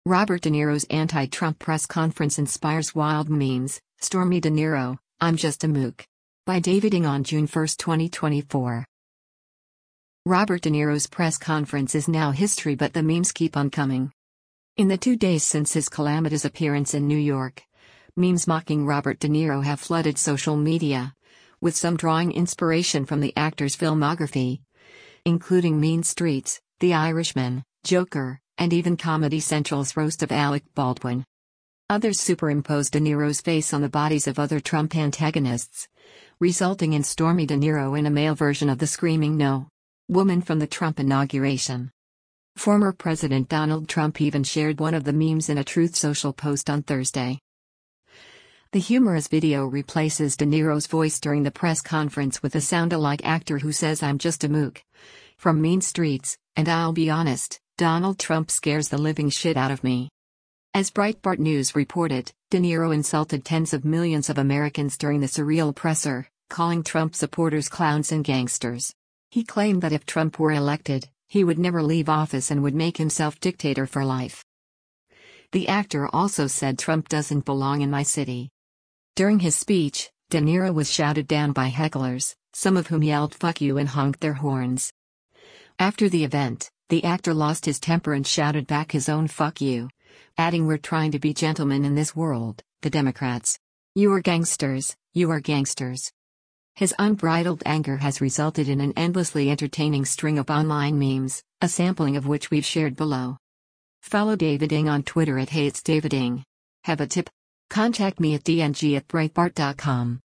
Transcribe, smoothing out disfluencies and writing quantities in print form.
Robert De Niro's anti-Trump press conference inspires wild memes. Stormy De Niro, I'm just a mook. By David Ng on June 1, 2024. Robert De Niro's press conference is now history, but the memes keep on coming. In the 2 days since his calamitous appearance in New York, memes mocking Robert De Niro have flooded social media, with some drawing inspiration from the actor's filmography, including Mean Streets, The Irishman, Joker, and even Comedy Central's roast of Alec Baldwin. Others superimposed De Niro's face on the bodies of other Trump antagonists, resulting in Stormy De Niro in a male version of the Screaming No woman from the Trump inauguration. Former President Donald Trump even shared one of the memes in a Truth Social post on Thursday. The humorous video replaces De Niro's voice during the press conference with a sound-alike actor who says, "I'm just a mook." From Mean Streets, and I'll be honest, Donald Trump scares the living shit out of me. As Breitbart News reported, De Niro insulted tens of millions of Americans during the surreal presser, calling Trump supporters clowns and gangsters. He claimed that if Trump were elected, he would never leave office and would make himself dictator for life. The actor also said, "Trump doesn't belong in my city." During his speech, De Niro was shouted down by hecklers, some of whom yelled "fuck you" and honked their horns. After the event, the actor lost his temper and shouted back his own "fuck you," adding, "We're trying to be gentlemen in this world, the Democrats. You are gangsters, you are gangsters." His unbridled anger has resulted in an endlessly entertaining string of online memes, a sampling of which we've shared below. Follow David Ng on Twitter at @HeyIt'sDavidNg. Have a tip? Contact me at dng@breitbart.com.